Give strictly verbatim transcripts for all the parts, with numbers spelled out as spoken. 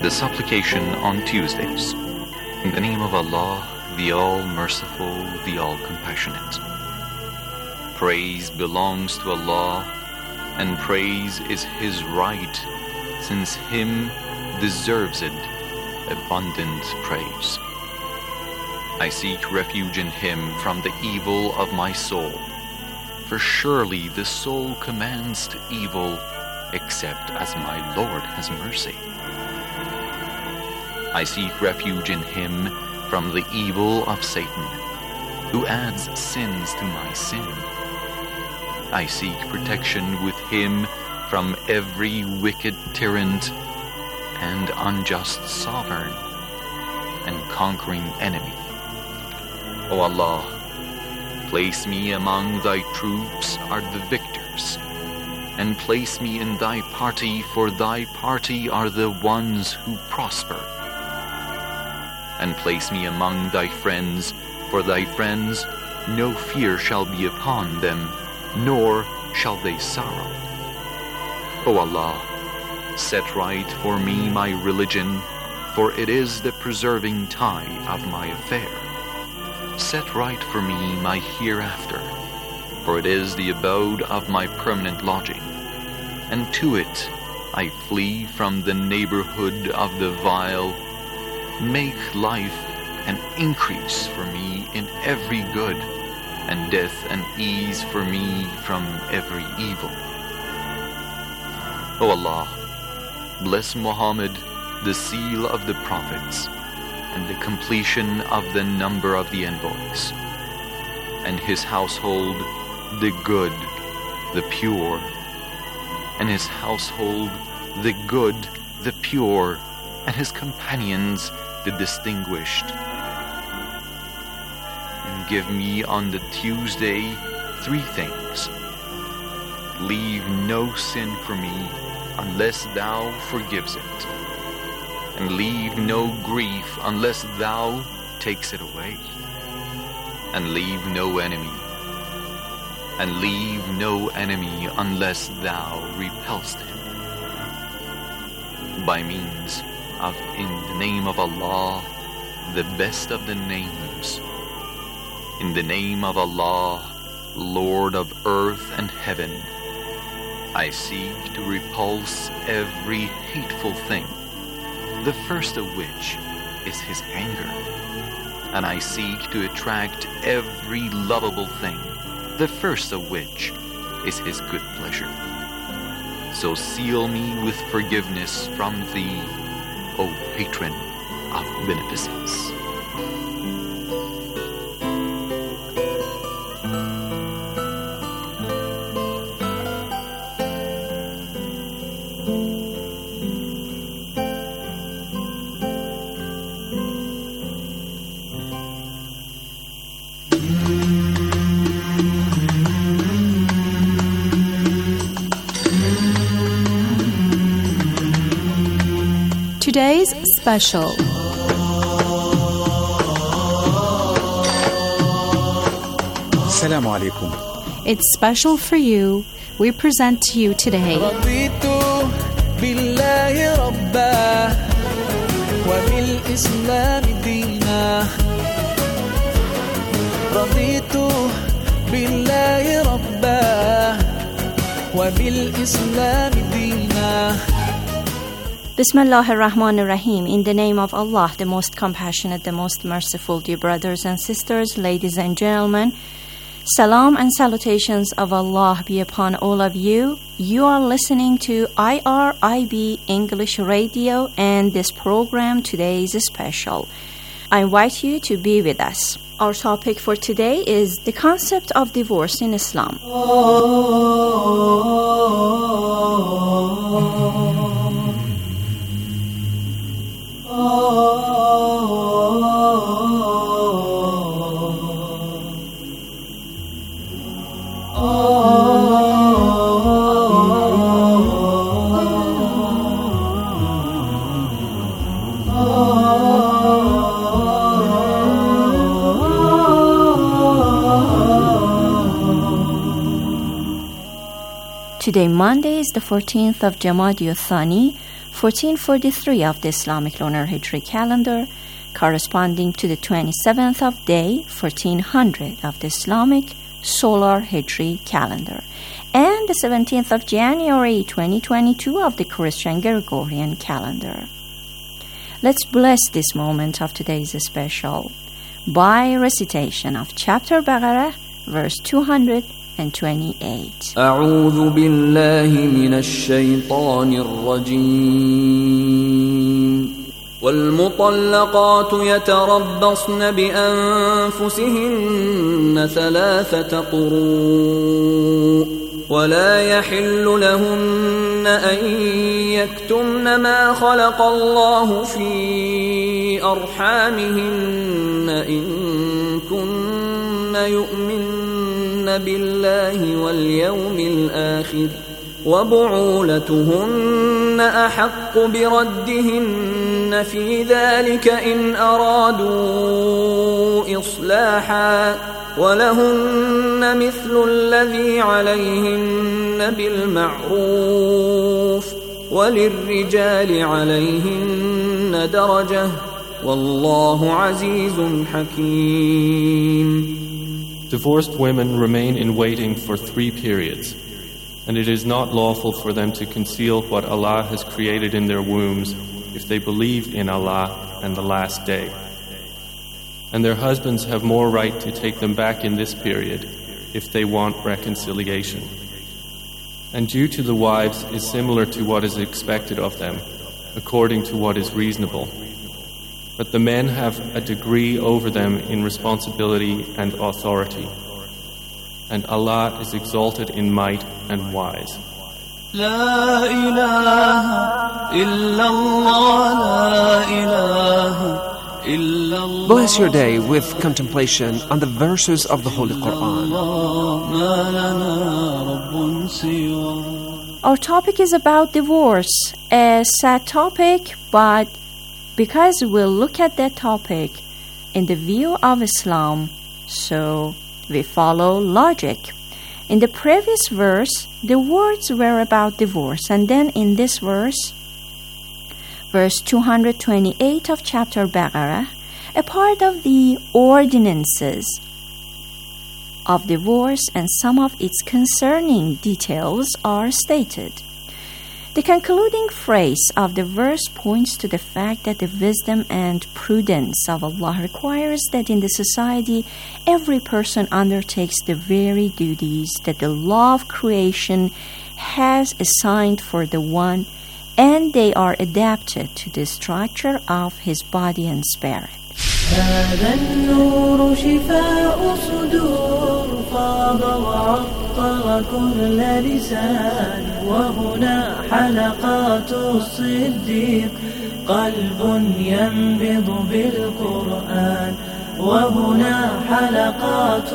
The supplication on Tuesdays. In the name of Allah, the All-Merciful, the All-Compassionate. Praise belongs to Allah, and praise is His right, since Him deserves it abundant praise. I seek refuge in Him from the evil of my soul, for surely the soul commands to evil, except as my Lord has mercy. I seek refuge in Him from the evil of Satan, who adds sins to my sin. I seek protection with Him from every wicked tyrant and unjust sovereign and conquering enemy. O Allah, place me among Thy troops are the victors, and place me in Thy party, for Thy party are the ones who prosper. And place me among Thy friends, for Thy friends no fear shall be upon them, nor shall they sorrow. O Allah, set right for me my religion, for it is the preserving tie of my affair. Set right for me my hereafter, for it is the abode of my permanent lodging, and to it I flee from the neighborhood of the vile. Make life an increase for me in every good, and death an ease for me from every evil. O Allah, bless Muhammad, the seal of the prophets, and the completion of the number of the envoys, and his household, the good, the pure, and his household, the good, the pure, and his companions, the distinguished. And give me on the Tuesday three things. Leave no sin for me unless Thou forgives it, and leave no grief unless Thou takes it away, and leave no enemy, and leave no enemy unless Thou repelst him. By means of in the name of Allah, the best of the names. In the name of Allah, Lord of earth and heaven, I seek to repulse every hateful thing, the first of which is His anger, and I seek to attract every lovable thing, the first of which is His good pleasure. So seal me with forgiveness from Thee, O Patron of Beneficence. Today's special. Assalamu alaikum. It's special for you. We present to you today. رضيت بالله ربا وبالإسلام دينا رضيت بالله ربا وبالإسلام دينا. Bismillah ar-Rahman ar-Rahim. In the name of Allah, the most compassionate, the most merciful, dear brothers and sisters, ladies and gentlemen, salam and salutations of Allah be upon all of you. You are listening to I R I B English Radio, and this program today is special. I invite you to be with us. Our topic for today is the concept of divorce in Islam. Today, Monday, is the fourteenth of Jamadi Thani, fourteen forty-three of the Islamic Lunar Hijri calendar, corresponding to the twenty-seventh of Day, fourteen hundred of the Islamic Solar Hijri calendar, and the seventeenth of January, twenty twenty-two of the Christian Gregorian calendar. Let's bless this moment of today's special by recitation of chapter Baqarah, verse two hundred twenty-eight. أعوذ بالله من الشيطان الرجيم. والمطلقات يتربصن بأنفسهن ثلاثة قروء ولا يحل لهن أن يكتمن ما خلق الله في أرحامهن إن كن يؤمن بالله واليوم الآخر وبعولتهن أحق بردهن في ذلك إن أرادوا إصلاحا ولهن مثل الذي عليهن بالمعروف وللرجال عليهن درجة والله عزيز حكيم. Divorced women remain in waiting for three periods, and it is not lawful for them to conceal what Allah has created in their wombs if they believe in Allah and the last day. And their husbands have more right to take them back in this period if they want reconciliation. And due to the wives is similar to what is expected of them, according to what is reasonable. But the men have a degree over them in responsibility and authority. And Allah is exalted in might and wise. La ilaha illallah, la ilaha illallah. Bless your day with contemplation on the verses of the Holy Quran. Our topic is about divorce, a sad topic, but because we'll look at that topic in the view of Islam, so we follow logic. In the previous verse, the words were about divorce, and then in this verse, verse two hundred twenty-eight of chapter Baqarah, a part of the ordinances of divorce and some of its concerning details are stated. The concluding phrase of the verse points to the fact that the wisdom and prudence of Allah requires that in the society every person undertakes the very duties that the law of creation has assigned for the one, and they are adapted to the structure of his body and spirit. هذا النور شفاء صدور فاض وعطر كل لسان وهنا حلقات الصديق قلب ينبض بالقرآن وهنا حلقات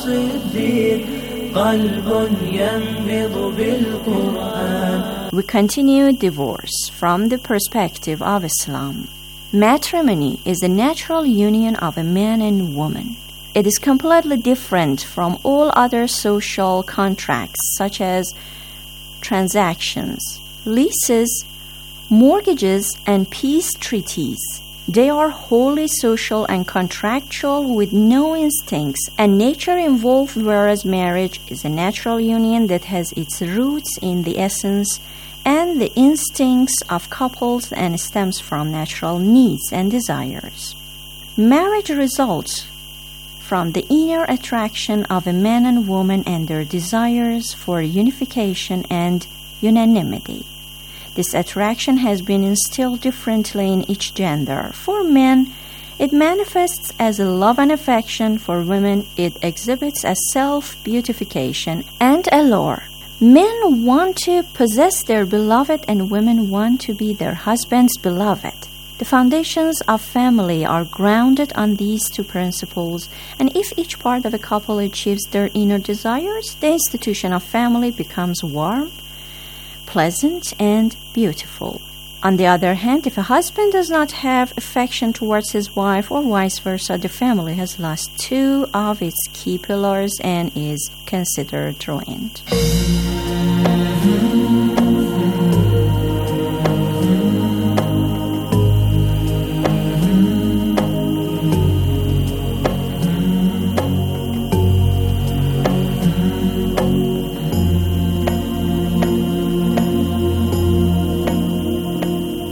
الصديق قلب ينبض بالقرآن. We continue divorce from the perspective of Islam. Matrimony is the natural union of a man and woman. It is completely different from all other social contracts such as transactions, leases, mortgages, and peace treaties. They are wholly social and contractual with no instincts and nature involved, whereas marriage is a natural union that has its roots in the essence and the instincts of couples and stems from natural needs and desires. Marriage results from the inner attraction of a man and woman and their desires for unification and unanimity. This attraction has been instilled differently in each gender. For men, it manifests as a love and affection. For women, it exhibits as self-beautification and allure. Men want to possess their beloved and women want to be their husband's beloved. The foundations of family are grounded on these two principles, and if each part of a couple achieves their inner desires, the institution of family becomes warm, pleasant, and beautiful. On the other hand, if a husband does not have affection towards his wife or vice versa, the family has lost two of its key pillars and is considered ruined.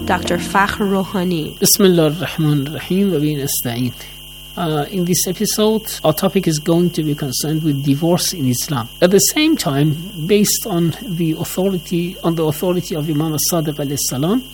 Doctor Fakhr Rouhani. Bismillah ar-Rahman ar-Rahim wa bihi nasta'in. Uh, in this episode, our topic is going to be concerned with divorce in Islam. At the same time, based on the authority on the authority of Imam as-Sadiq alayhi salam,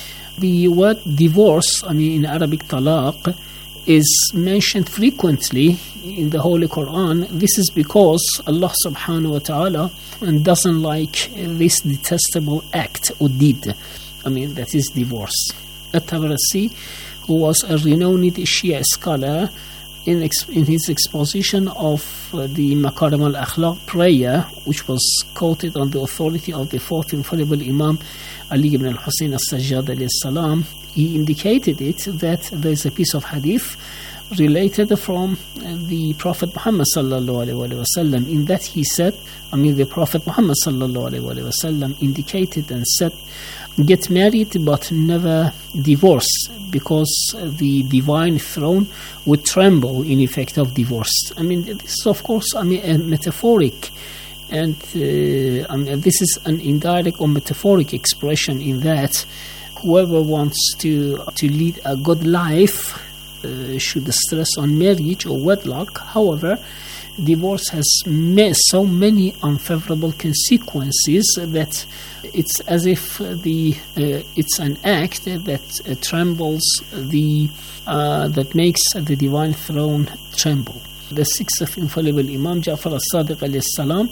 the word divorce, I mean in Arabic talaq, is mentioned frequently in the Holy Quran. This is because Allah subhanahu wa ta'ala doesn't like this detestable act or deed, I mean that is divorce. At-Tabarasi, who was a renowned Shia scholar, in, ex- in his exposition of uh, the Makarim al-Akhlaq prayer, which was quoted on the authority of the fourth infallible Imam Ali ibn al-Hussein as-Sajjad alayhi salam, he indicated it that there is a piece of hadith related from the Prophet Muhammad sallallahu alaihi wasallam. In that he said, I mean the Prophet Muhammad sallallahu alaihi wasallam indicated and said, get married but never divorce, because the divine throne would tremble in effect of divorce. I mean this is of course I mean a metaphoric, and uh, I mean this is an indirect or metaphoric expression in that whoever wants to to lead a good life uh, should stress on marriage or wedlock. However, divorce has ma- so many unfavorable consequences that it's as if the uh, it's an act that uh, trembles the uh, that makes the divine throne tremble. The sixth infallible Imam Ja'far as-Sadiq alayhi salam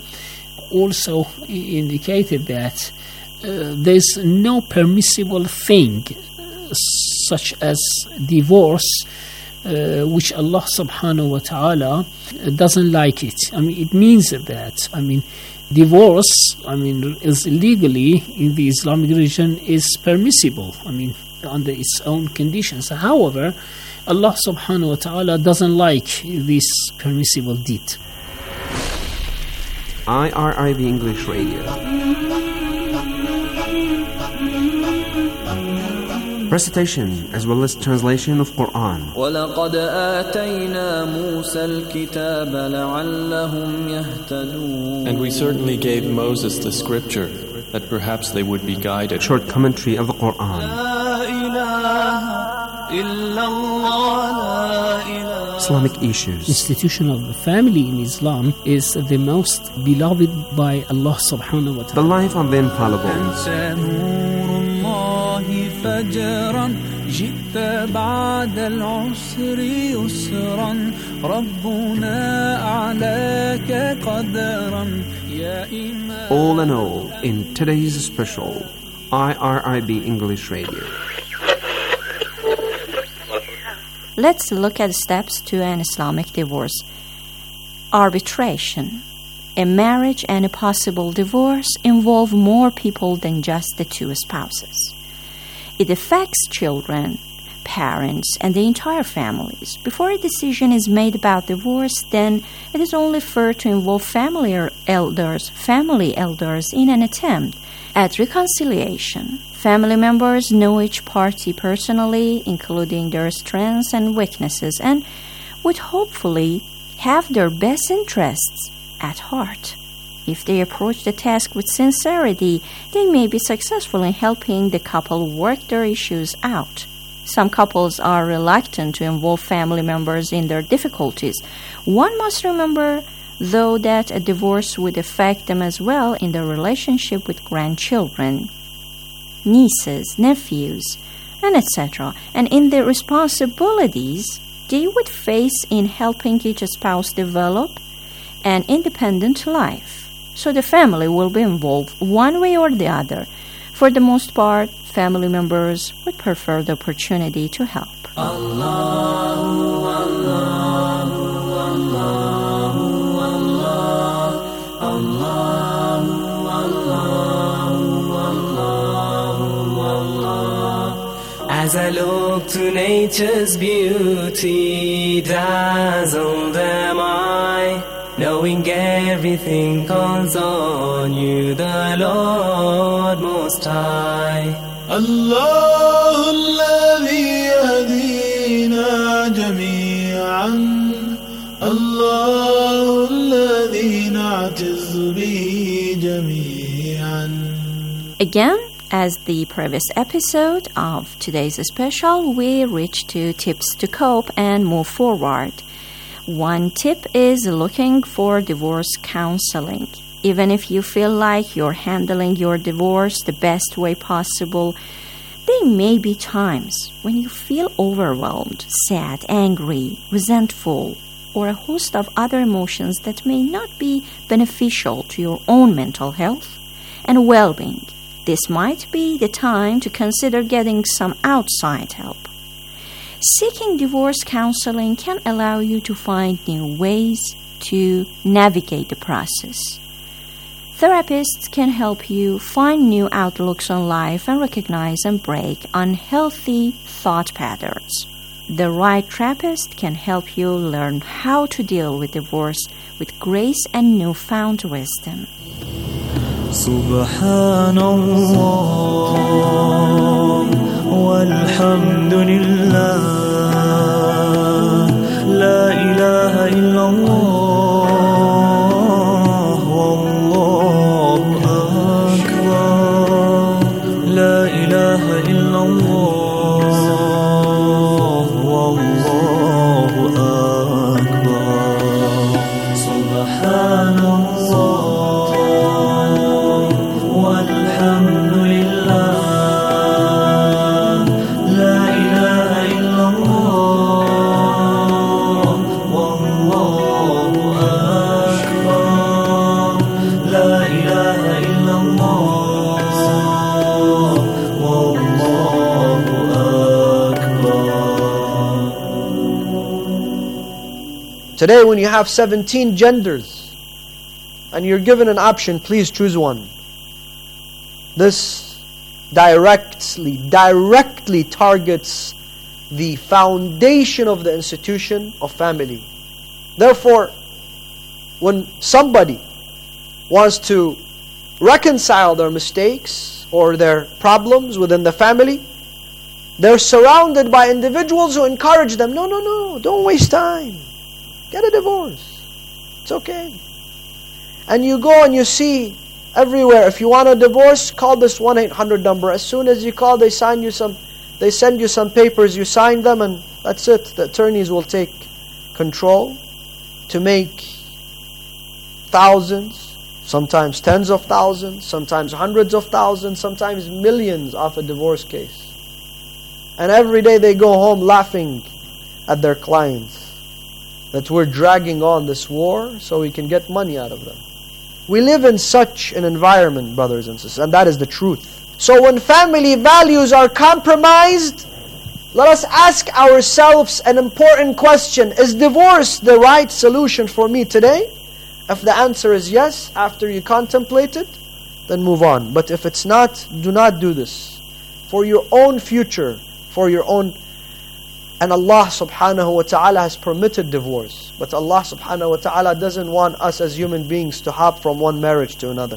also indicated that Uh, there's no permissible thing uh, such as divorce uh, which Allah subhanahu wa ta'ala doesn't like it. I mean it means that I mean divorce I mean is legally in the Islamic religion is permissible, I mean under its own conditions. However, Allah subhanahu wa ta'ala doesn't like this permissible deed. I R I B English Radio. Recitation as well as translation of Quran. وَلَقَدْ آتَيْنَا مُوسَى الْكِتَابَ لَعَلَّهُمْ يَهْتَدُونَ. And we certainly gave Moses the scripture, that perhaps they would be guided. Short commentary of the Quran. Islamic issues. Institution of the family in Islam is the most beloved by Allah subhanahu wa ta'ala. The life of the infallibles. فجرا جئت بعد العسر يسرا ربنا أعلاك قدرا يا إمام. All in all, in today's special I R I B English Radio. Let's look at steps to an Islamic divorce. Arbitration. A marriage and a possible divorce involve more people than just the two spouses. It affects children, parents, and the entire families. Before a decision is made about divorce, then it is only fair to involve family elders, family elders in an attempt at reconciliation. Family members know each party personally, including their strengths and weaknesses, and would hopefully have their best interests at heart. If they approach the task with sincerity, they may be successful in helping the couple work their issues out. Some couples are reluctant to involve family members in their difficulties. One must remember, though, that a divorce would affect them as well in their relationship with grandchildren, nieces, nephews, and et cetera, and in the responsibilities they would face in helping each spouse develop an independent life. So the family will be involved one way or the other. For the most part, family members would prefer the opportunity to help. Allahu, Allahu, Allahu, Allahu, Allahu, Allahu, Allah. As I look to nature's beauty, dazzled am I, knowing everything comes on you, the Lord Most High. الله الذي يهدينا جميعا الله الذي نعتز به جميعا. Again, As the previous episode of today's special, we reach to tips to cope and move forward. One tip is looking for divorce counseling. Even if you feel like you're handling your divorce the best way possible, there may be times when you feel overwhelmed, sad, angry, resentful, or a host of other emotions that may not be beneficial to your own mental health and well-being. This might be the time to consider getting some outside help. Seeking divorce counseling can allow you to find new ways to navigate the process. Therapists can help you find new outlooks on life and recognize and break unhealthy thought patterns. The right therapist can help you learn how to deal with divorce with grace and newfound wisdom. Subhanallah walhamdulillah la ilaha illallah wallahu akbar la ilaha illallah wallahu akbar Subhanallah Today, when you have seventeen genders and you're given an option, please choose one. This directly, directly targets the foundation of the institution of family. Therefore, when somebody wants to reconcile their mistakes or their problems within the family, they're surrounded by individuals who encourage them. No, no, no, don't waste time. Get a divorce. It's okay. And you go and you see everywhere, if you want a divorce, call this one eight hundred number. As soon as you call, they sign you some, they send you some papers, you sign them, and that's it. The attorneys will take control to make thousands, sometimes tens of thousands, sometimes hundreds of thousands, sometimes millions off a divorce case. And every day they go home laughing at their clients that we're dragging on this war so we can get money out of them. We live in such an environment, brothers and sisters, and that is the truth. So when family values are compromised, let us ask ourselves an important question. Is divorce the right solution for me today? If the answer is yes, after you contemplate it, then move on. But if it's not, do not do this. For your own future, for your own... And Allah subhanahu wa ta'ala has permitted divorce. But Allah subhanahu wa ta'ala doesn't want us as human beings to hop from one marriage to another.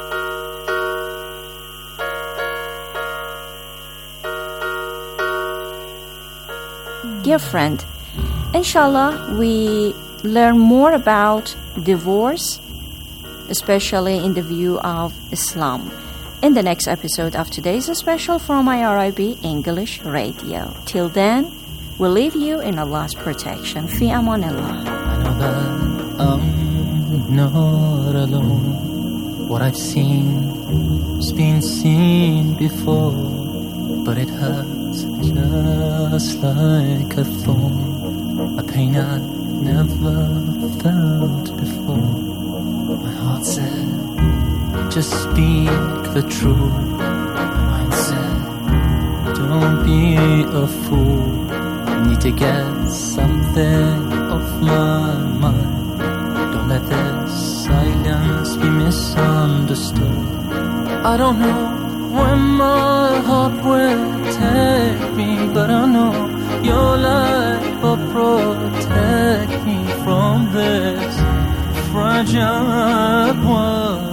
Dear friend, inshallah we learn more about divorce, especially in the view of Islam, in the next episode of today's special from I R I B English Radio. Till then, we'll leave you in Allah's protection. Fi amanillah. I know that I'm not alone. What I've seen has been seen before, but it hurts just like a thorn, a pain I never felt before. My heart said, just speak the truth. My mind said, don't be a fool. Need to get something off my mind. Don't let this silence be misunderstood. I don't know where my heart will take me, but I know your light will protect me from this fragile world.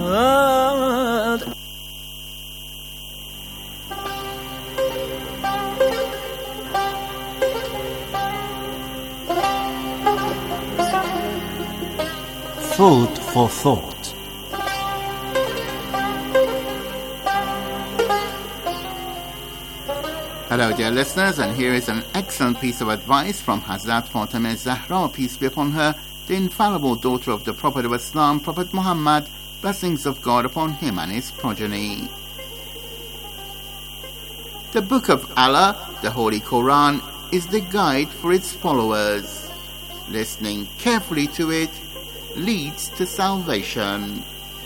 Food for thought. Hello dear listeners, and here is an excellent piece of advice from Hazrat Fatima Zahra, peace be upon her, the infallible daughter of the Prophet of Islam, Prophet Muhammad, blessings of God upon him and his progeny. The Book of Allah, the Holy Quran, is the guide for its followers. Listening carefully to it leads to salvation.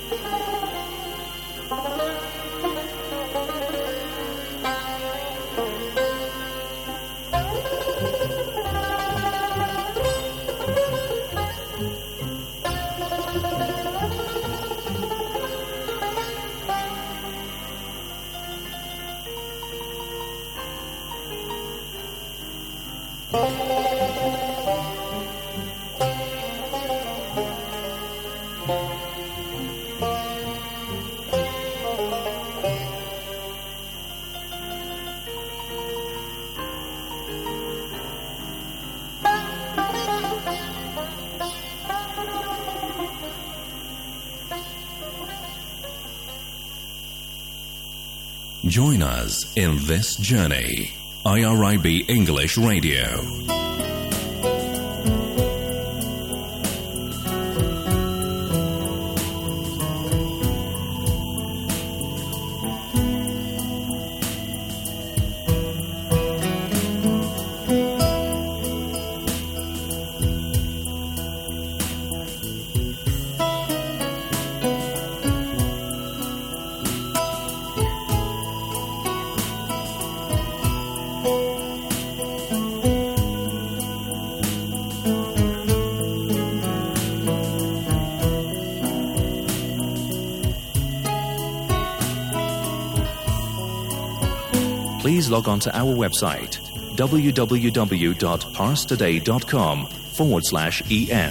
Join us in this journey. I R I B English Radio. Please log on to our website, www.parstoday.com forward slash EN.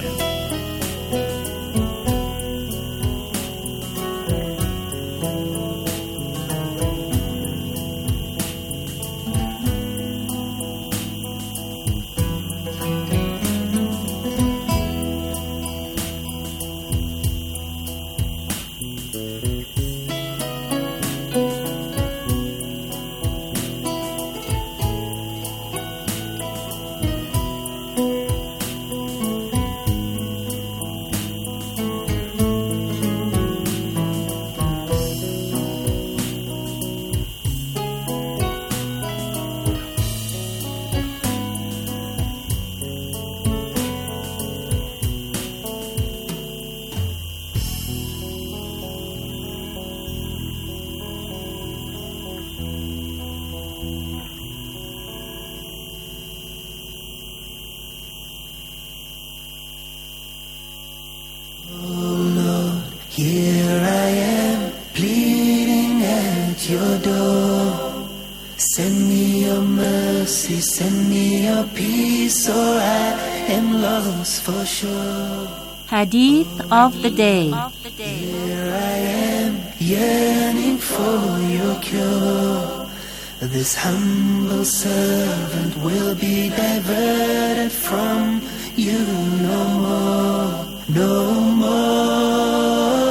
Here I am, pleading at your door. Send me your mercy, send me your peace, or I am lost for sure. Hadith of the day. Here I am, yearning for your cure. This humble servant will be diverted from you no more, no more.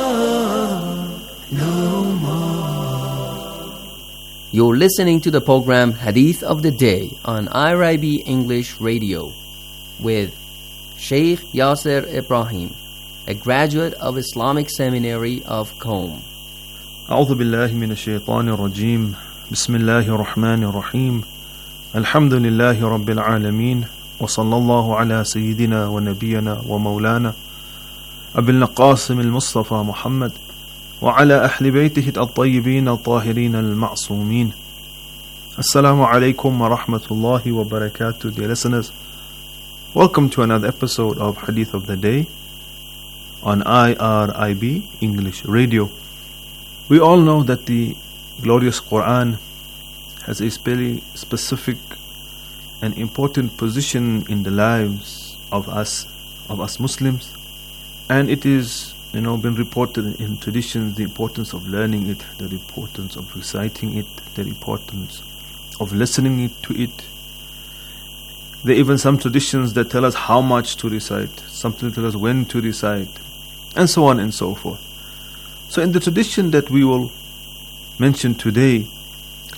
You're listening to the program Hadith of the Day on I R I B English Radio with Sheikh Yasser Ibrahim, a graduate of Islamic Seminary of Qom. أعوذ بالله من الشيطان الرجيم بسم الله الرحمن الرحيم الحمد لله رب العالمين وصلى الله على سيدنا ونبينا ومولانا أبي القاسم المصطفى محمد وعلى أهل بيته الطيبين الطاهرين المعصومين. Assalamu alaikum wa rahmatullahi wa barakatuh, dear listeners. Welcome to another episode of Hadith of the Day on I R I B English Radio. We all know that the glorious Quran has a very specific and important position in the lives of us, of us Muslims, and it is You know, been reported in traditions the importance of learning it, the importance of reciting it, the importance of listening it to it. There are even some traditions that tell us how much to recite, something tell us when to recite, and so on and so forth. So in the tradition that we will mention today,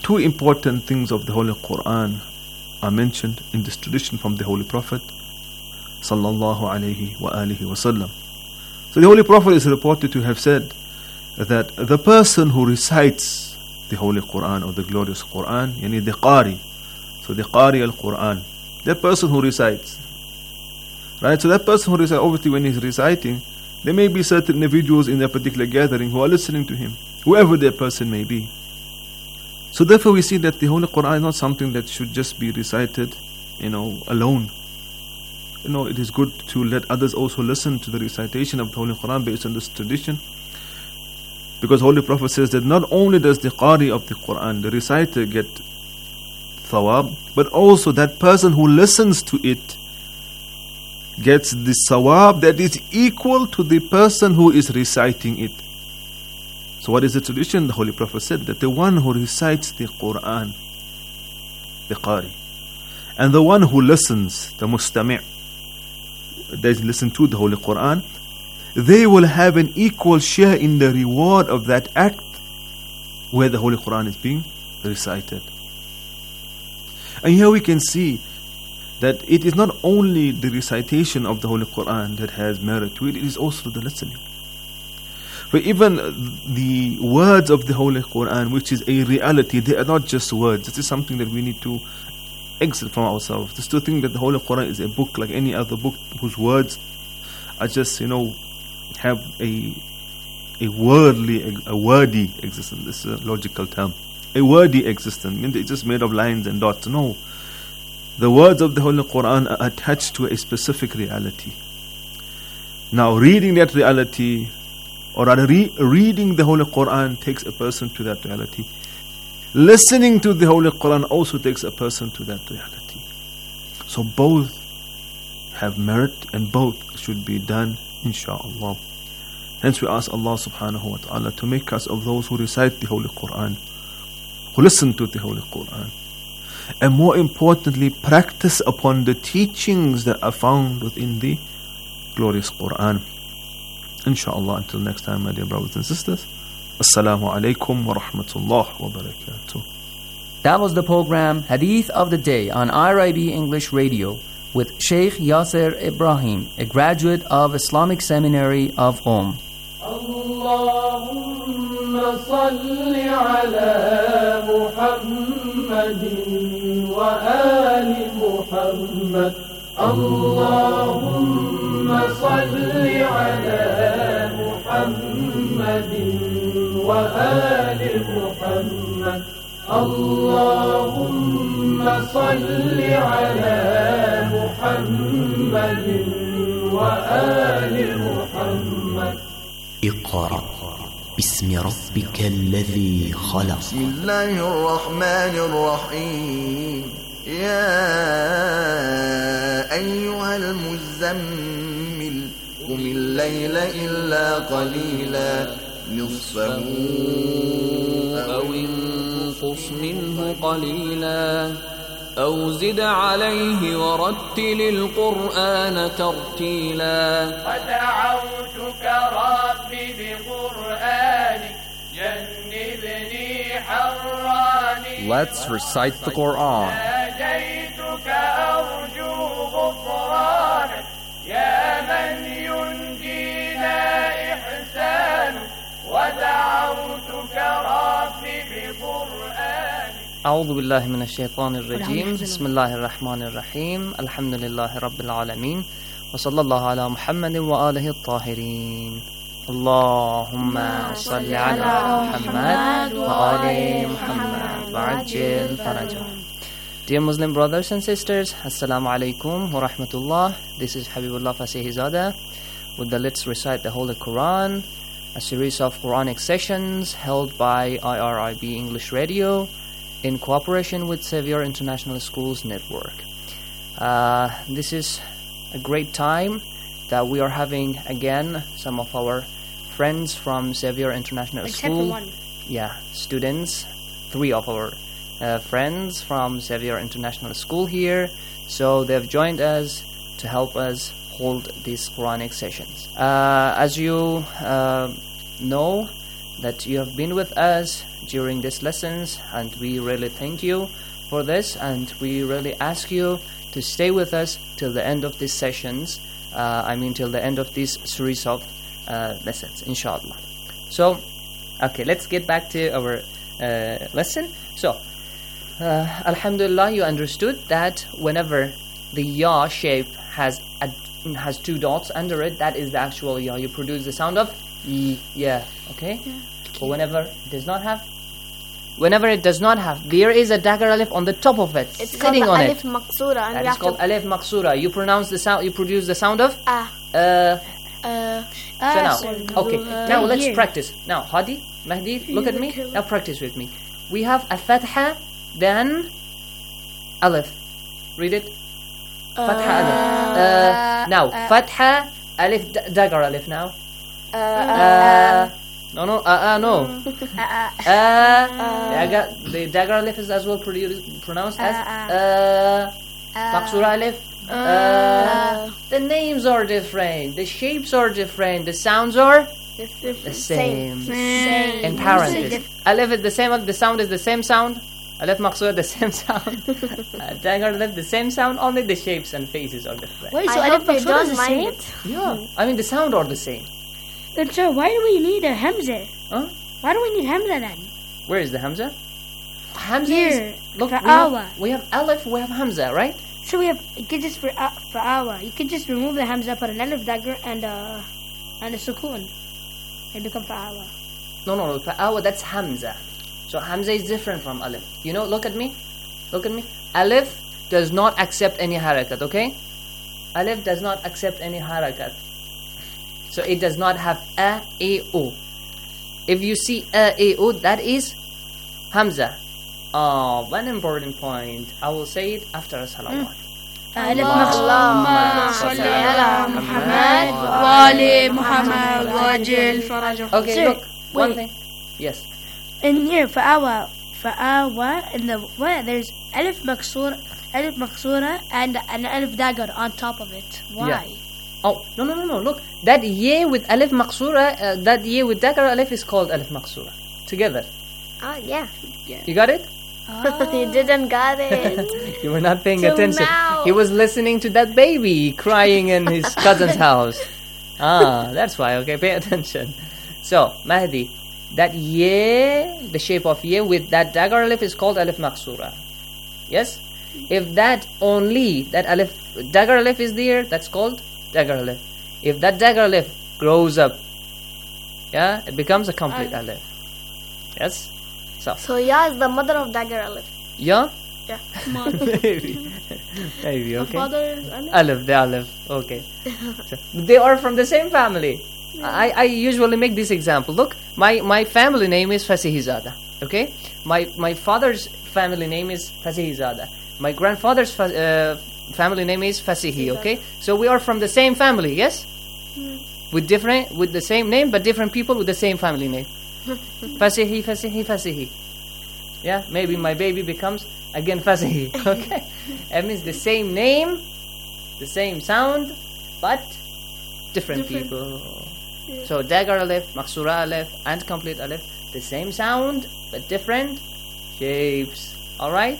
two important things of the Holy Quran are mentioned in this tradition from the Holy Prophet sallallahu alayhi wa alihi wasallam. So the Holy Prophet is reported to have said that the person who recites the Holy Quran or the glorious Quran, yani the Qari, so the Qari al-Quran, that person who recites, right? So that person who recites, obviously when he's reciting, there may be certain individuals in a particular gathering who are listening to him, whoever that person may be. So therefore we see that the Holy Quran is not something that should just be recited, you know, alone. You know, it is good to let others also listen to the recitation of the Holy Quran based on this tradition. Because Holy Prophet says that not only does the Qari of the Quran, the reciter, get thawab, but also that person who listens to it gets the thawab that is equal to the person who is reciting it. So what is the tradition? The Holy Prophet said that the one who recites the Quran, the Qari, and the one who listens, the mustami', they listen to the Holy Quran, they will have an equal share in the reward of that act where the Holy Quran is being recited. And here we can see that it is not only the recitation of the Holy Quran that has merit to it, it is also the listening. For even the words of the Holy Quran, which is a reality, they are not just words. This is something that we need to exit from ourselves. Just to think that the Holy Quran is a book like any other book whose words are just, you know, have a a worldly, a wordy existence. This is a logical term. A wordy existence. I mean, it's just made of lines and dots. No. The words of the Holy Quran are attached to a specific reality. Now, reading that reality, or rather re- reading the Holy Quran takes a person to that reality. Listening to the Holy Quran also takes a person to that reality. So both have merit and both should be done, insha'Allah. Hence we ask Allah subhanahu wa ta'ala to make us of those who recite the Holy Quran, who listen to the Holy Quran, and more importantly, practice upon the teachings that are found within the glorious Quran. Insha'Allah, until next time, my dear brothers and sisters, Assalamu alaikum wa rahmatullah wa barakatuh. That was the program Hadith of the Day on I R I B English Radio with Sheikh Yasser Ibrahim, a graduate of Islamic Seminary of Qom. Allahumma salli ala Muhammadin wa ali Muhammad. Allahumma salli ala Muhammadin wa ali Muhammad. Allahumma salli ala Muhammadin wa ali Muhammad. اقرأ باسم ربك الذي خلق. بسم الله الرحمن الرحيم. يا أيها المزمل قم الليل إلا قليلا نصفه أو انقص منه قليلا أو زد عليه ورتل القرآن ترتيلا. ودعوتك ربي بقرآنك جنبني حراني. Let's recite the Quran. ناجيتك أرجو غفرانك يا من ينجينا إحسانك. ودعوتك ربي بقرآنك. أعوذ بالله من الشيطان الرجيم. بسم الله الرحمن الرحيم. الحمد لله رب العالمين وصلى الله على محمد وآله الطاهرين. اللهم صل على محمد وآل محمد وعجل فرجه. Dear Muslim brothers and sisters, Assalamu alaikum wa rahmatullah. This is Habibullah Fasihizadeh with the Let's Recite the Holy Quran, a series of Quranic sessions held by I R I B English Radio in cooperation with Xavier International Schools Network. Uh, this is a great time that we are having again some of our friends from Xavier International Except School. one. Yeah, students, three of our uh, friends from Xavier International School here. So they've joined us to help us hold these Quranic sessions. Uh, as you uh, know, that you have been with us during these lessons, and we really thank you for this, and we really ask you to stay with us till the end of these sessions, uh, I mean till the end of this series of uh, lessons, inshallah. So, okay, let's get back to our uh, lesson. So, uh, alhamdulillah, you understood that whenever the ya shape has a, has two dots under it, that is the actual ya. You produce the sound of y, yeah, okay? Yeah. But whenever it does not have, whenever it does not have, there is a dagger alif on the top of it, it's sitting on alif it. Maqsura, and that we is have called to alif maqsura. You pronounce the sound. You produce the sound of ah. Uh, uh, so now, okay. uh, Now let's here. practice. Now, Hadi, Mahdi, look at me. Now practice with me. We have a fatha, then alif. Read it. Fatha alif. Uh, now, uh, fatha alif d- dagger alif. Now. Uh, uh, no, no, uh, uh, no. uh, uh, I got the dagger alif is as well produced, pronounced as uh, maqsura alif. Uh, the names are different, the shapes are different, the sounds are the same. Same. In parentheses, alif is the same. The sound is the same sound. Alif maqsura the same sound. uh, dagger alif the same sound. Only the shapes and faces are different. Wait, so alif maqsura is the same? Yeah, I mean the sound are the same. Then sir, why do we need a hamza? Huh? Why do we need hamza then? Where is the hamza? Hamza Here, is, look, for we have, awa. we have alif, we have hamza, right? So we have, you could just for uh, for awa, you could just remove the hamza, put an alif dagger and uh and a sukoon, and become for awa. No, no, no, for awa that's hamza. So hamza is different from alif. You know, look at me, look at me. Alif does not accept any harakat, okay? Alif does not accept any harakat. So it does not have a, a, o. If you see a, a, o, that is hamza. Oh, one important point. I will say it after a salawat. ألف اللهم صل على محمد وآل محمد وعجل فرجهم. Okay, Sir, look, one wait. thing. Yes. In here, for awa, for awa, in the what? There's alif maksura, alif maksura, and an alif dagger on top of it. Why? Yeah. Oh, no, no, no, no. Look, that ye with alif maqsura, uh, that ye with dagger alif is called alif maqsura. Together. Ah, yeah. yeah. You got it? Oh. You didn't got it. You were not paying Till attention. now. He was listening to that baby crying in his cousin's house. Ah, that's why. Okay, pay attention. So, Mahdi, that ye, the shape of ye with that dagger alif is called alif maqsura. Yes? If that only, that alif, dagger alif is there, that's called dagger alif. If that dagger alif grows up, yeah, it becomes a complete Uh. alif. Yes? So, So ya is the mother of dagger alif. yeah? Yeah. Maybe. Maybe, The okay. father is alif. Alif, the alif. Okay. So, they are from the same family. I, I usually make this example. Look, my, my family name is Fasihizada. Okay? My my father's family name is Fasihizada. My grandfather's fa- uh, family name is Fasihi. Okay? So we are from the same family, yes? Hmm. With different, with the same name, but different people with the same family name. Fasihi, Fasihi, Fasihi. Yeah? Maybe my baby becomes again Fasihi. Okay? That means the same name, the same sound, but different, Different. people. Yeah. So dagger alif, maksura alif, and complete alif, the same sound but different shapes. All right?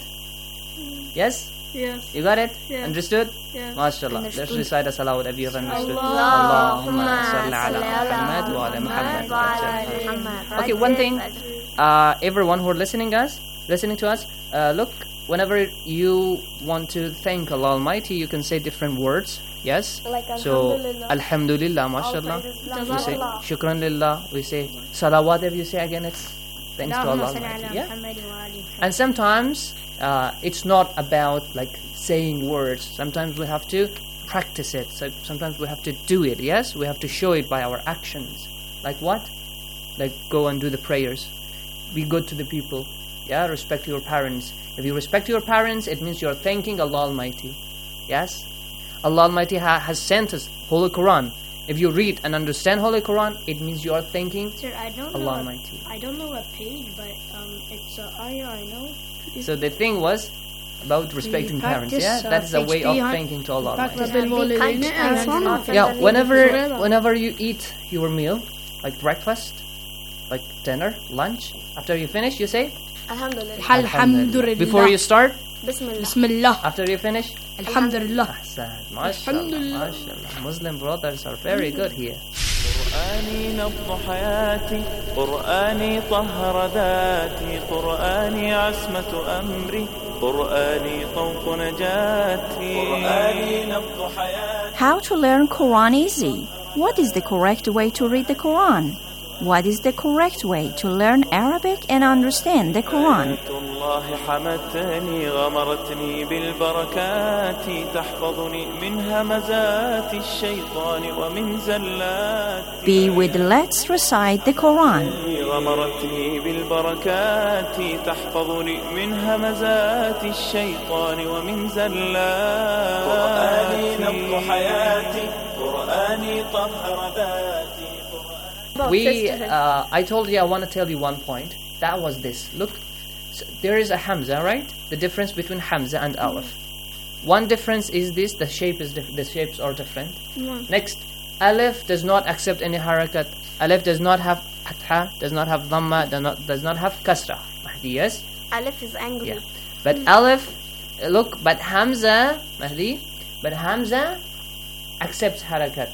Yes? Yes. You got it? Yeah. Understood? Yeah. MashaAllah. Let's Understood. recite a salawat if you have understood. Allahumma salli ala Muhammad wa ala Muhammad. Muhammad. Okay, one thing. Uh, everyone who are listening us, listening to us, uh, look, whenever you want to thank Allah Almighty, you can say different words. Yes? Like So, Alhamdulillah. Alhamdulillah, mashallah. We say, Jazakallah. Shukran lillah. We say, salawat if you say again, it's thanks to Allah Almighty. Yeah? And sometimes, uh, it's not about like saying words. Sometimes we have to practice it. So sometimes we have to do it. Yes? We have to show it by our actions. Like what? Like go and do the prayers. Be good to the people. Yeah? Respect your parents. If you respect your parents, it means you're thanking Allah Almighty. Yes? Allah Almighty ha- has sent us Holy Quran. If you read and understand Holy Quran, it means you are thanking Sir, I don't Allah know. Almighty. I don't know what page, but um, it's uh, ayah. I know. So the thing was about respecting parents. practice, Yeah, uh, that is a page way of three hundred thanking to Allah practice Almighty. Be kind to Yeah, whenever whenever you eat your meal, like breakfast, like dinner, lunch. After you finish, you say Alhamdulillah. Alhamdulillah. Before you start, Bismillah. Bismillah. after you finish, Alhamdulillah. Ahsan. MashaAllah. MashaAllah. Muslim brothers are very good here. قرآني نبض حياتي قرآني طهر ذاتي قرآني عصمة أمري قرآني طوق نجاتي قرآني نبض حياتي. How to learn Quran easy? What is the correct way to read the Quran? What is the correct way to learn Arabic and understand the Quran? الله حمتني غمرتني بالبركات تحفظني من همزات الشيطان ومن زلات. Be with Let's Recite the Quran. غمرتني بالبركات تحفظني من همزات الشيطان ومن زلات. قرآني نبض حياتي قرآني طهر ذاتي. We, uh, I told you I want to tell you one point. That was this. Look, so there is a Hamza, right? The difference between Hamza and Alif. One difference is this: the shape is diff- the shapes are different. Yeah. Next, Alif does not accept any harakat. Alif does not have fatha, does not have dhamma, does not does not have kasra. Mahdi, yes. Alif is angry. Yeah. But Alif, uh, look, but Hamza, Mahdi, but Hamza accepts harakat.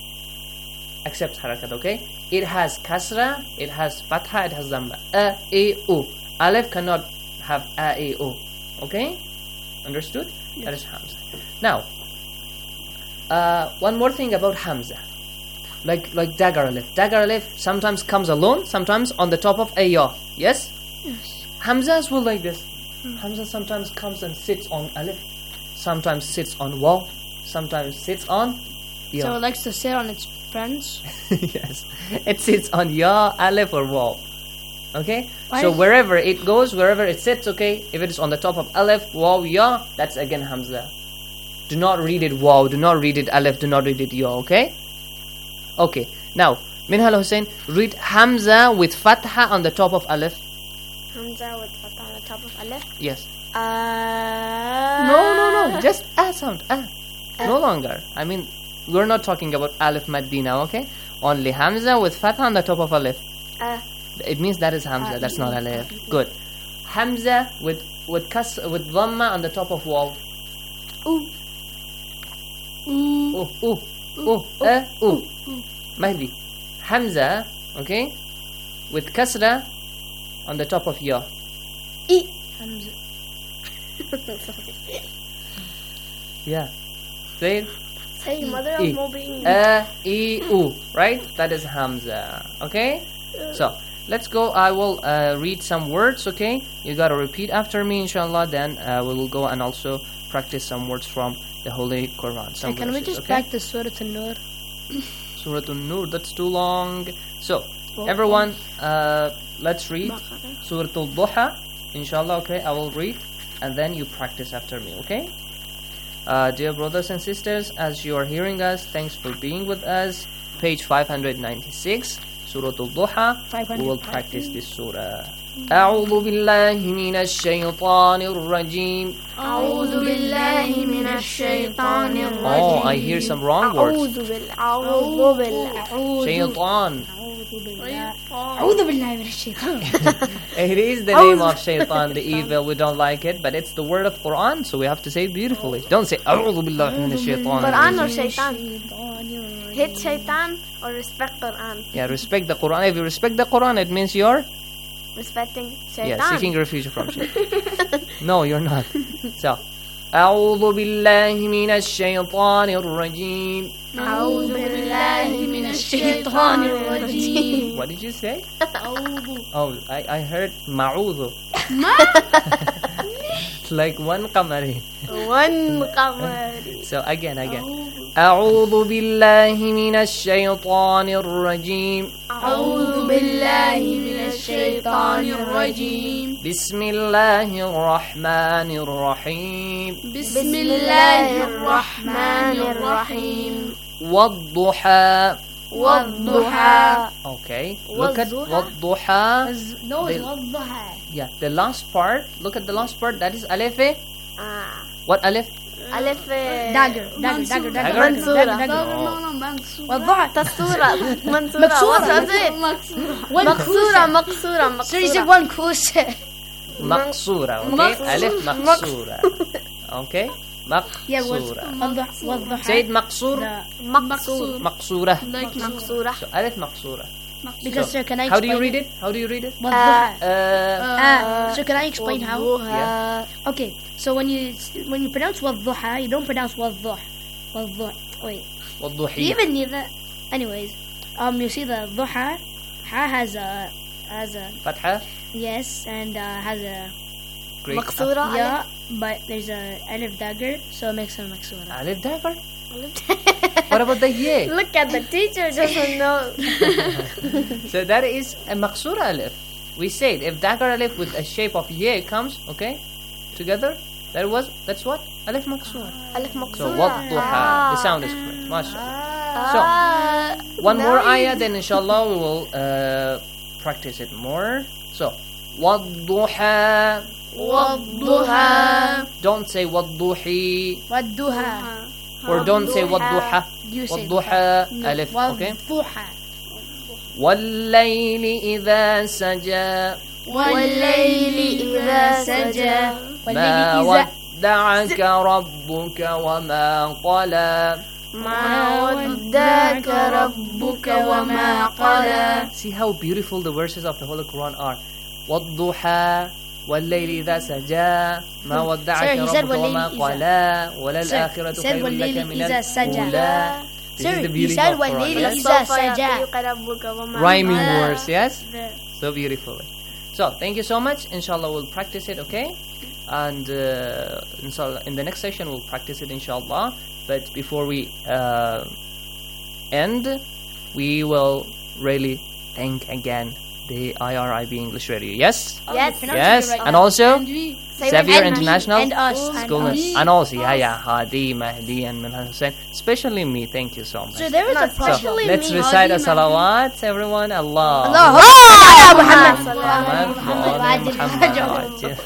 Accepts harakat, okay? It has kasra, it has fatha, it has dhamma. A, E, U. Alif cannot have A, E, U. Okay? Understood? Yes. That is Hamza. Now, uh, one more thing about Hamza. Like like dagger alif. Dagger alif sometimes comes alone, sometimes on the top of a ya. Yes? Yes. Hamzas will like this. Hamza sometimes comes and sits on alif, sometimes sits on waw, sometimes sits on ya. So it likes to sit on its friends? Yes. It sits on ya, alif or waw. Okay? Why So is- wherever it goes, wherever it sits, okay, if it is on the top of alif, waw, ya, that's again Hamza. Do not read it waw, do not read it alif, do not read it ya, okay? Okay. Now, Minhal Hussein, read Hamza with fatha on the top of alif. Hamza with fatha on the top of alif. Yes. Uh, No, no, no. Just ah sound. Ah. No longer. I mean, we're not talking about alif maddi now, okay? Only Hamza with fatha on the top of alif. Uh, It means that is Hamza. Uh, That's not alif. Good. Hamza with with kas with dhamma on the top of waw. Ooh. Ooh, ooh, ooh, uh, ooh. Mahdi. Hamza, okay? With kasra on the top of ya. E. Hamza. Yeah. Say it. Say mother of E. Mobile. A, E, U. Right? That is Hamza. Okay? So, let's go. I will uh, read some words, okay? You gotta repeat after me, inshallah. Then uh, we will go and also practice some words from the Holy Quran. Some Hey, can we verses, just okay? practice Surah An-Nur? Surah An-Nur, that's too long. So, Well, everyone, uh, let's read Baqarah. Surah Al-Duha. Inshallah, okay? I will read and then you practice after me, okay? Uh, dear brothers and sisters, as you are hearing us, thanks for being with us. Page five hundred ninety-six, Surah Al-Duha. We will practice this surah. أعوذ بالله من الشيطان الرجيم. أعوذ بالله من الشيطان الرجيم. Oh, I hear some wrong words. أعوذ بالله أعوذ بالله Shaytan. أعوذ بالله من الشيطان. It is the name of Shaytan, the evil. We don't like it, but it's the word of Quran, so we have to say it beautifully. Don't say أعوذ بالله من الشيطان. Quran or Shaitan? Hate Shaitan or respect Quran? Yeah, respect the Quran. If you respect the Quran, it means you're Respecting Shaitan. yeah, seeking refuge from Shaitan. No, you're not. So, أعوذ بالله من الشيطان الرجيم. أعوذ بالله من الشيطان الرجيم. What did you say? Oh, I, I heard ma'udhu. It's like one qamari. One qamari. So again, again. أعوذ بالله من الشيطان الرجيم. أعوذ بالله من الشيطان الرجيم. بسم الله الرحمن الرحيم. بسم الله الرحمن الرحيم. والضحى. والضحى. Okay. Look at والضحى. والضحى. No, it's The- والضحى. Yeah, the last part. Look at the last part. That is alif. Eh? Ah. What alif? ألف داجر داجر داجر داجر منصورة. والضحى تصورة منصورة. مكسورة. What was it? مكسورة مكسورة مكسورة. So you said one كوسة. مقصورة. Okay. ألف مقصورة. Okay. Yeah, مقصورة. والضحى والضحى. Say it مقصور. مقصور. مقصورة. مقصورة. So ألف مقصورة. Because sir, can I How do you explain read it? How do you read it? والضحى. Uh, Uh, so can I explain how? Yeah. Okay, so when you when you pronounce والضحى, you don't pronounce والضح. والضح. Wait. والضحى. You even need that. Anyways, um, you see the ضحى ha has a has a فتحة. yes, and uh, has a Great. مقصورة. yeah, but there's a alif dagger, so it makes it مكسورة. ألف dagger. What about the ye? Look at the teacher doesn't know. So that is a maqsura alif. We said if dagger alif with a shape of ye comes, okay, together, that was that's what alif maqsura. ألف So مقصورة. wadduha. The sound is correct. MashaAllah. So one more ayah, then inshallah we will uh, practice it more. So wadduha. والضحى. Don't say wadduhi. والضحى. Or don't say wadduha. You say wadduha alif. Okay. والضحى. والليل إذا سجى والليل إذا سجى. ما ودعك ربك وما قلى ما ودعك ربك وما قلى. See how beautiful the verses of the Holy Quran are. والضحى والليل إذا سجى ما ودعك ربك وما قلى وللآخرة خير لك من الأولى. This Sir, is the he beauty said of والليل Quran. إذا سجى. Rhyming words, yes? So beautifully. So thank you so much. Inshallah we'll practice it, okay? And uh, inshallah, in the next session we'll practice it inshallah. But before we uh, end, we will really thank again the I R I B English Radio. Yes? Yes. Yes. Right And now. also And we- Xavier and International and us, School. and us. And also, yeah, yeah, Hadi, Mahdi, and Minhaj Hussain. Especially me. Thank you so much. So there is a So, problem. let's recite a salawat, everyone. Allah. Allah. Muhammad. Muhammad. Muhammad.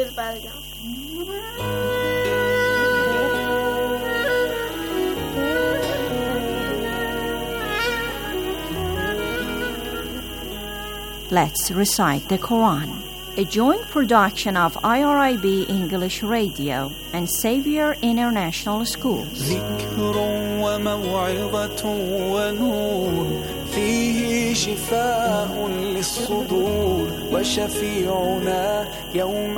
Let's recite the Quran. A joint production of I R I B English Radio and Xavier International School. ذكر وموعظة ونور فيه شفاء للصدور وشفيعنا يوم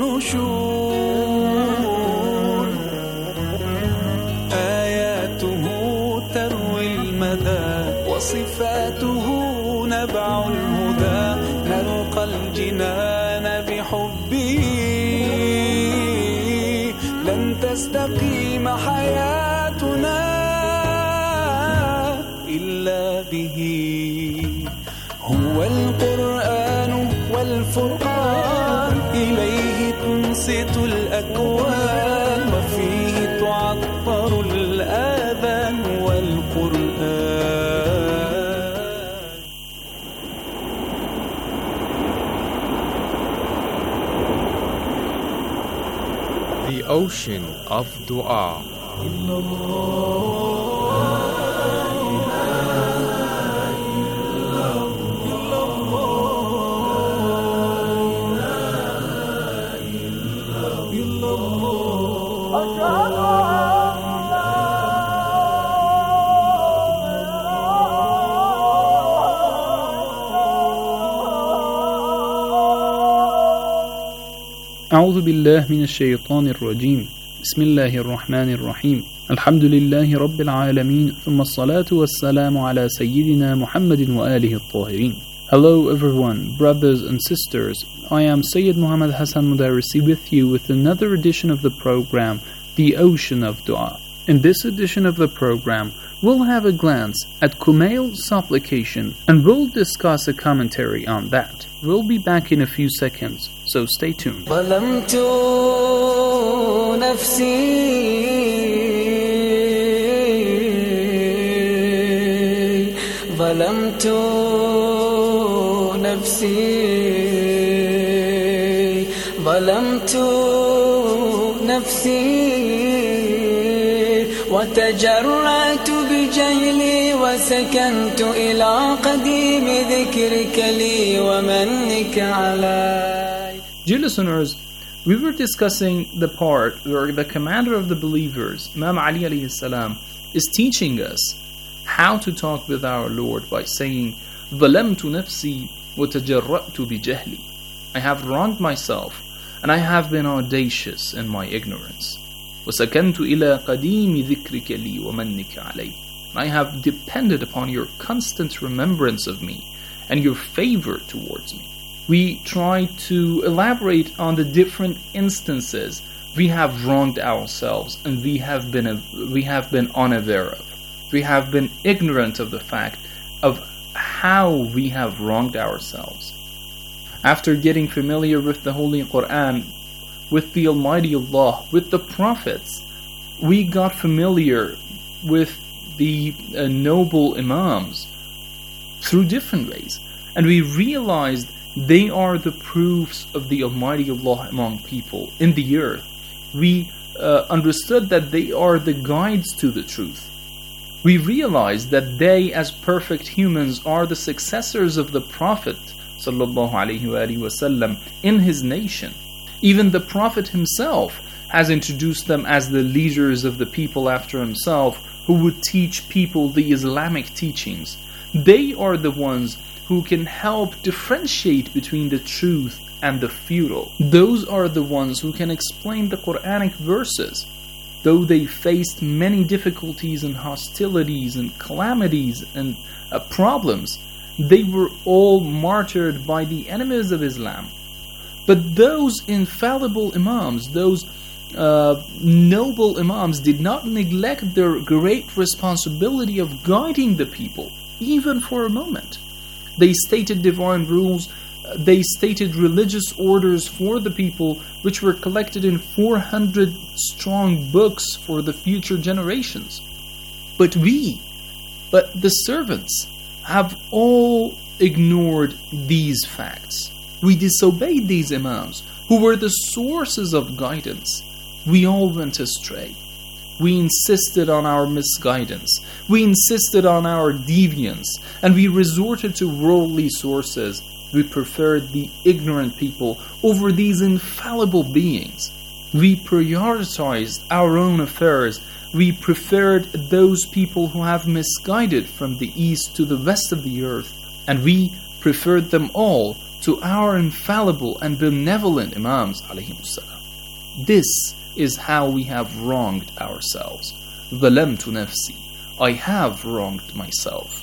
النشور آياته تروي المدى وصفاته نبع الهدى نلقى الجنان بحبه لن تستقيم حياتنا إلا به هو القرآن والفرقان إليه تنصت الأكوان وفيه تعطر الآذان والقرآن. The ocean of dua. أعوذ بالله من الشيطان الرجيم بسم الله الرحمن الرحيم الحمد لله رب العالمين ثم الصلاة والسلام على سيدنا محمد وآله الطاهرين. Hello everyone, brothers and sisters. I am Sayyid Muhammad Hassan Mudarrisi with you with another edition of the program, The Ocean of Dua. In this edition of the program, we'll have a glance at Kumail's supplication and we'll discuss a commentary on that. We'll be back in a few seconds, so stay tuned. ظلمت نفسي ظلمت نفسي ظلمت نفسي وتجرأت بجهلي وسكنت إلى قديم ذكرك لي ومنك علي. Dear listeners, we were discussing the part where the commander of the believers, Imam Ali alayhi salam, is teaching us how to talk with our Lord by saying, ظَلَمْتُ نَفْسِي وَتَجَرَّأْتُ بِجَهْلِي. I have wronged myself and I have been audacious in my ignorance. وَسَكَنْتُ إِلَىٰ قَدِيمِ ذِكْرِكَ لِي وَمَنِّكَ عَلَيْهِ. I have depended upon your constant remembrance of me and your favor towards me. We try to elaborate on the different instances we have wronged ourselves and we have been a, we have been unaware of. We have been ignorant of the fact of how we have wronged ourselves. After getting familiar with the Holy Quran, with the Almighty Allah, with the Prophets, we got familiar with the uh, noble Imams through different ways. And we realized they are the proofs of the Almighty Allah among people in the earth. We uh, understood that they are the guides to the truth. We realized that they, as perfect humans, are the successors of the Prophet sallallahu alaihi wasallam in his nation. Even the Prophet himself has introduced them as the leaders of the people after himself, who would teach people the Islamic teachings. They are the ones who can help differentiate between the truth and the futile. Those are the ones who can explain the Quranic verses. Though they faced many difficulties and hostilities and calamities and uh, problems, they were all martyred by the enemies of Islam. But those infallible Imams, those uh, noble Imams, did not neglect their great responsibility of guiding the people, even for a moment. They stated divine rules, they stated religious orders for the people, which were collected in four hundred strong books for the future generations. But we, but the servants, have all ignored these facts. We disobeyed these Imams, who were the sources of guidance. We all went astray. We insisted on our misguidance. We insisted on our deviance. And we resorted to worldly sources. We preferred the ignorant people over these infallible beings. We prioritized our own affairs. We preferred those people who have misguided from the east to the west of the earth. And we preferred them all to our infallible and benevolent Imams alayhimus salam. This is how we have wronged ourselves. ظَلَمْتُ نَفْسِي. I have wronged myself.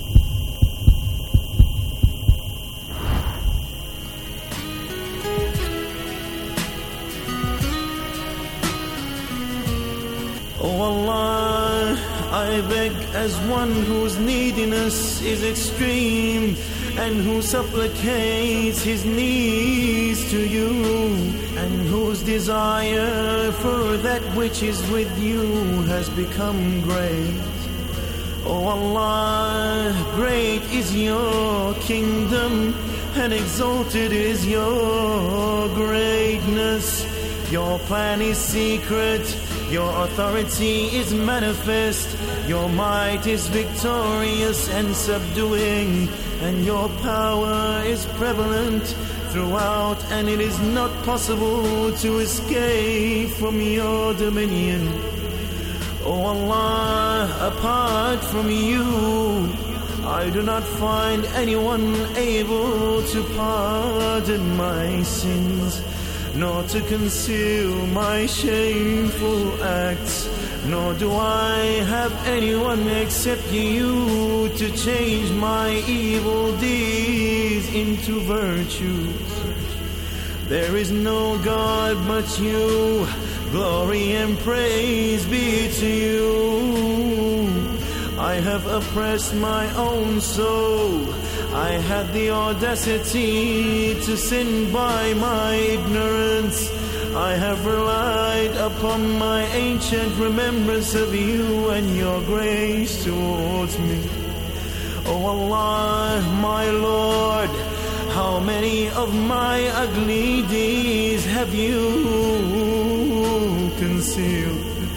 Oh Allah, I beg as one whose neediness is extreme and who supplicates his needs to you, and whose desire for that which is with you has become great. Oh Allah, great is your kingdom and exalted is your greatness. Your plan is secret, your authority is manifest, your might is victorious and subduing, and your power is prevalent throughout, and it is not possible to escape from your dominion. Oh Allah, apart from you, I do not find anyone able to pardon my sins, nor to conceal my shameful acts, nor do I have anyone except you to change my evil deeds into virtues. There is no God but you, glory and praise be to you. I have oppressed my own soul, I had the audacity to sin by my ignorance. I have relied upon my ancient remembrance of you and your grace towards me. Oh Allah, my Lord, how many of my ugly deeds have you concealed?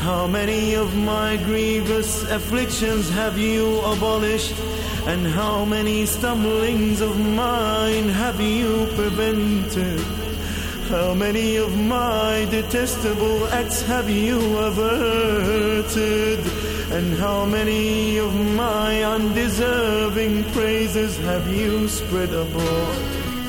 How many of my grievous afflictions have you abolished? And how many stumblings of mine have you prevented? How many of my detestable acts have you averted? And how many of my undeserving praises have you spread abroad?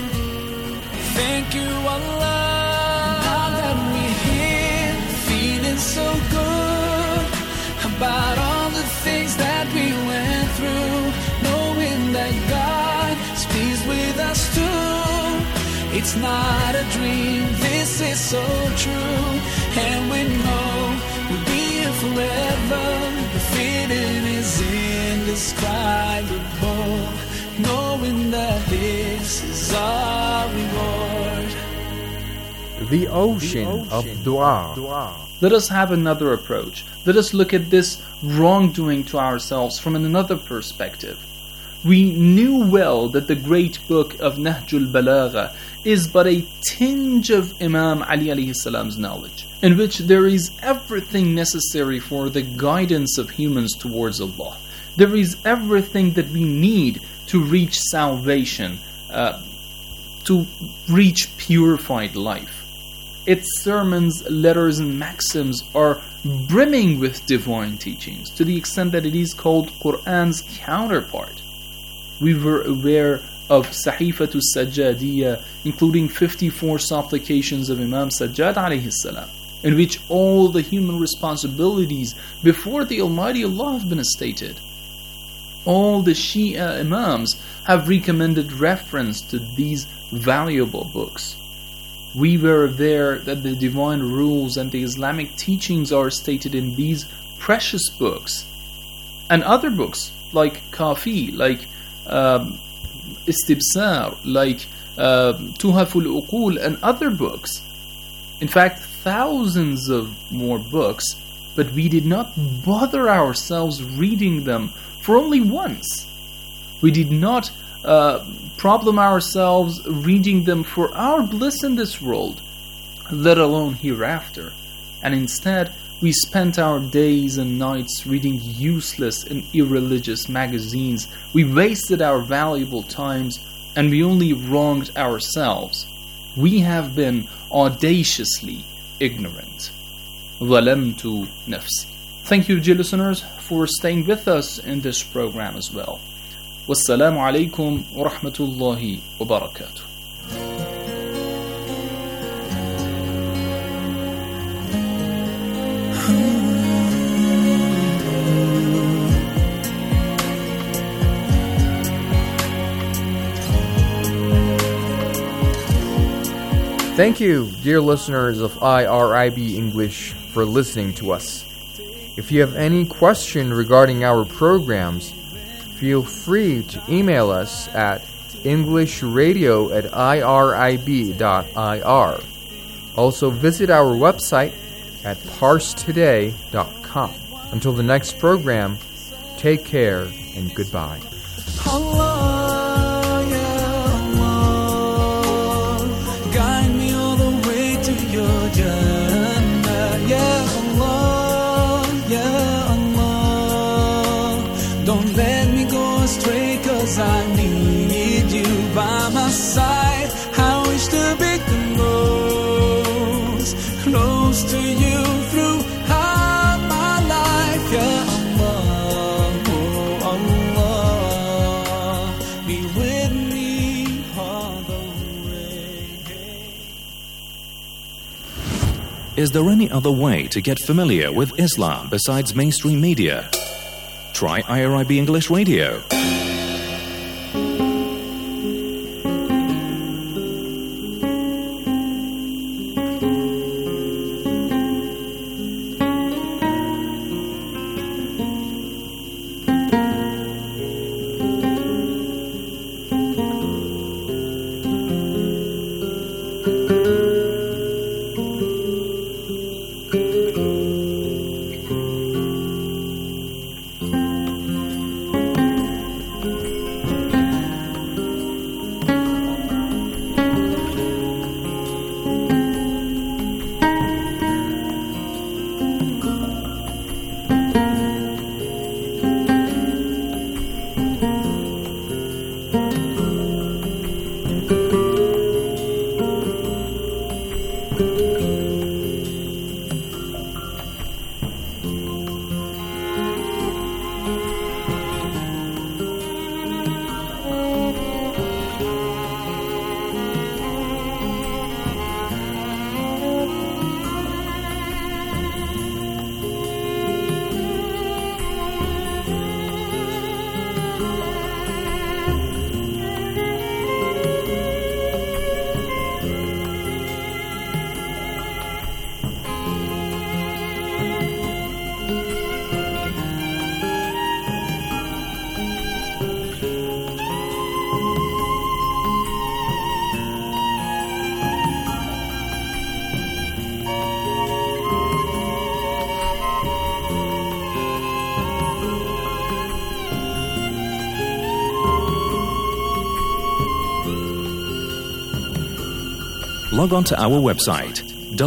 Thank you, Allah, now that we're here, feeling so good about all the things that we went through, knowing that God is pleased with us too. It's not a dream, this is so true, and we know we'll be here forever. The feeling is indescribable, knowing that this is our reward. The ocean of dua. Let us have another approach. Let us look at this wrongdoing to ourselves from another perspective. We knew well that the great book of Nahjul Balagha is but a tinge of Imam Ali alayhi salam's knowledge, in which there is everything necessary for the guidance of humans towards Allah. There is everything that we need to reach salvation, uh, to reach purified life. Its sermons, letters, and maxims are brimming with divine teachings, to the extent that it is called Qur'an's counterpart. We were aware of Sahifatu Sajjadiyya, including fifty-four supplications of Imam Sajjad alayhi salam, in which all the human responsibilities before the Almighty Allah have been stated. All the Shia Imams have recommended reference to these valuable books. We were aware that the divine rules and the Islamic teachings are stated in these precious books, and other books like Kafi, like um, Istibsar, like uh, Tuhaful Uqul, and other books. In fact, thousands of more books, but we did not bother ourselves reading them for only once. We did not uh, problem ourselves reading them for our bliss in this world, let alone hereafter. And instead, we spent our days and nights reading useless and irreligious magazines. We wasted our valuable times, and we only wronged ourselves. We have been audaciously ignorant. ظَلَمْتُ نَفْسِي. Thank you, dear listeners, for staying with us in this program as well. Wassalamu alaikum wa rahmatullahi wa barakatuh. Thank you, dear listeners of I R I B English, for listening to us. If you have any question regarding our programs, feel free to email us at englishradio at irib.ir. Also visit our website at parstoday dot com. Until the next program, take care and goodbye. Allah, ya Allah, guide me all the way to your Jannah. Ya Allah, ya Allah, don't let me go astray, 'cause I need you by my side. I wish to be close, close to you throughout my life. Ya Allah, oh Allah, be with me all the way. Is there any other way to get familiar with Islam besides mainstream media? Try I R I B English Radio. log on to our website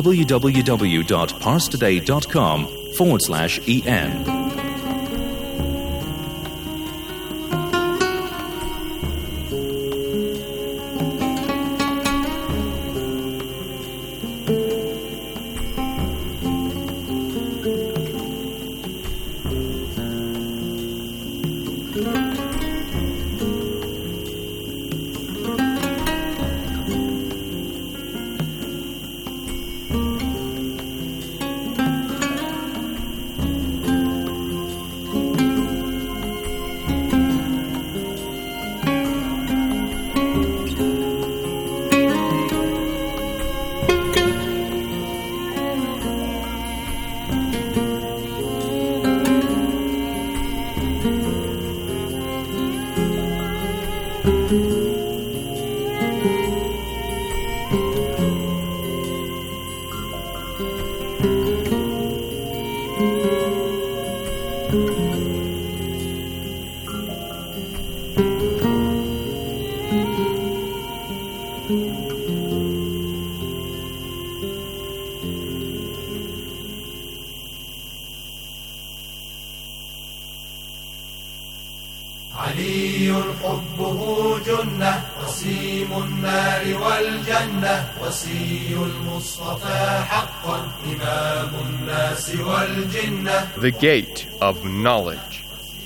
www.parstoday.com forward slash en. علي حبه جنة وسيم النار والجنة وسي المصطفى حقا إمام الناس والجنة. The Gate of Knowledge.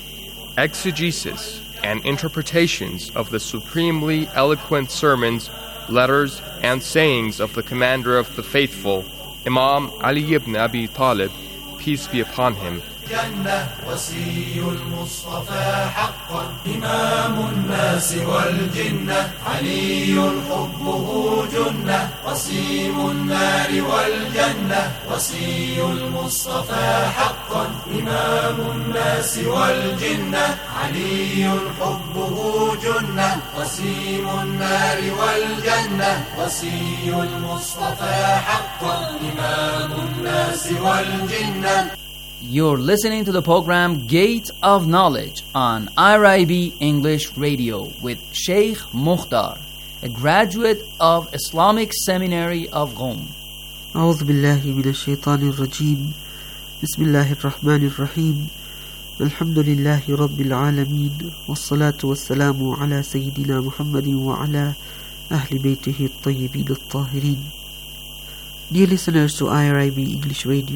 Exegesis and interpretations of the supremely eloquent sermons, letters, and sayings of the Commander of the Faithful, Imam Ali ibn Abi Talib, peace be upon him. جنة وسي المصطفى حقا إمام الناس والجنة علي حبه جنة وسيم النار والجنة وسي المصطفى حقا إمام الناس والجنة علي حبه جنة وسيم النار والجنة وسي المصطفى حقا إمام الناس والجنة. You're listening to the program Gate of Knowledge on I R I B English Radio with Sheikh Mukhtar, a graduate of Islamic Seminary of Qom. أعوذ بالله من الشيطان الرجيم بسم الله الرحمن الرحيم الحمد لله رب العالمين والصلاة والسلام على سيدنا محمد وعلى أهل بيته الطيبين الطاهرين. Dear listeners to I R I B English Radio,